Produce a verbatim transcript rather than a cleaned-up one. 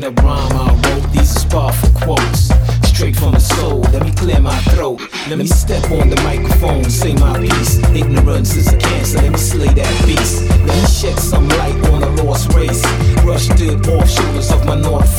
That rhyme I wrote, these are powerful quotes, straight from the soul. Let me clear my throat. Let me step on the microphone, say my piece. Ignorance is a cancer, let me slay that beast. Let me shed some light on a lost race. Brush dirt off shoulders of my north